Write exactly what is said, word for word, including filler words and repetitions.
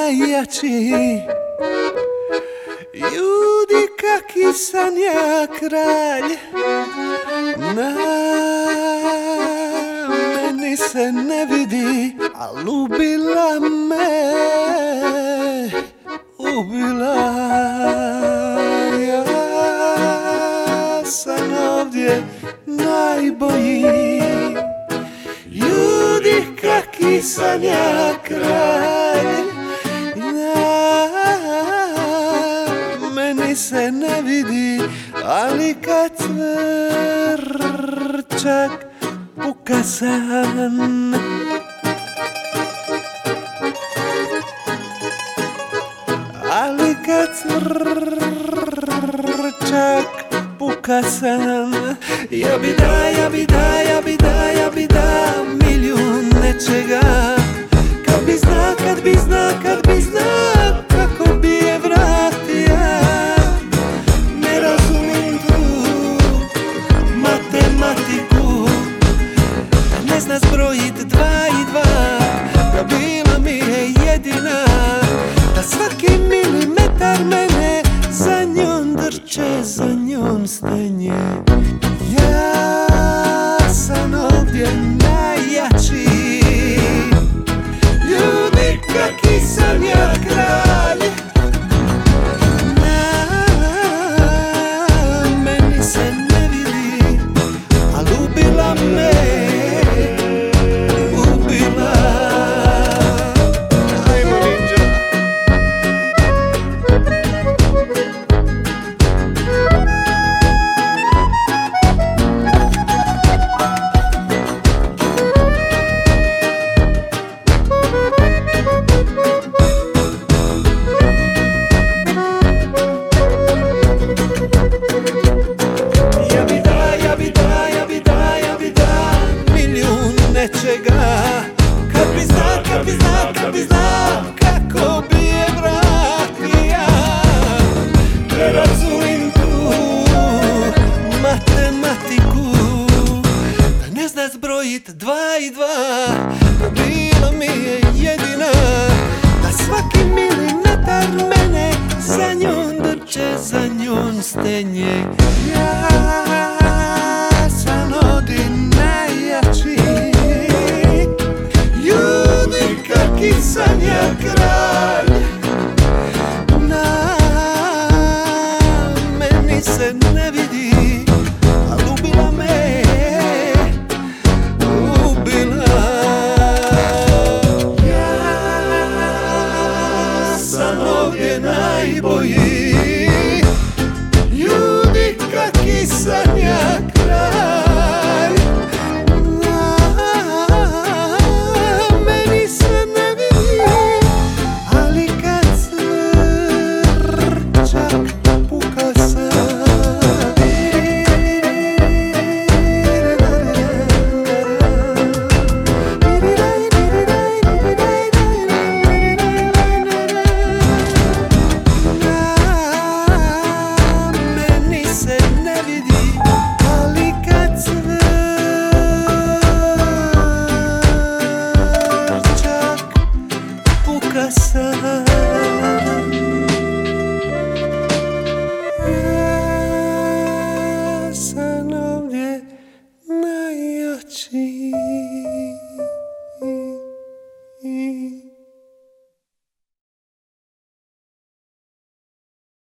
najjači. Ljudi, kaki sam ja kralj, na meni se ne vidi, a ubila me, ubila. Ja sam ovdje najbolji. Ljudi, kaki sam ja kralj, na meni se ne vidi, ali kad cvrčak puka san, ali kad cvrčak puka san, ja bi da, ja bi da, ja bi da, ja bi da milijun nečega. Kad bi zna, kad bi zna, kad bi zna kako bi je vratija. Ne razumijem tu matematiku, ne zna zbrojit dva i dva, da bila mi je jedina, da svaki milimetar mene za njom drče, za njom stenje. Ja sam ovdje najjači. Ljudi, kaki sam ja kralj, na meni se ne vidi, al ubila me, ubila. Ajmo ninja. Kad bi zna, kad bi zna, kad bi zna kako bi je vratija. Ne razumijem tu matematiku, da ne zna zbrojit dva i dva, da bila mi je jedina, da svaki milimetar mene za njom drče, za njom stenje. Ja sam ovdje najjači. Kaki sam ja kralj, na meni se ne vidi, al ubila me, ubila. Ja sam ovdje najbolji. Ljudi, kaki sam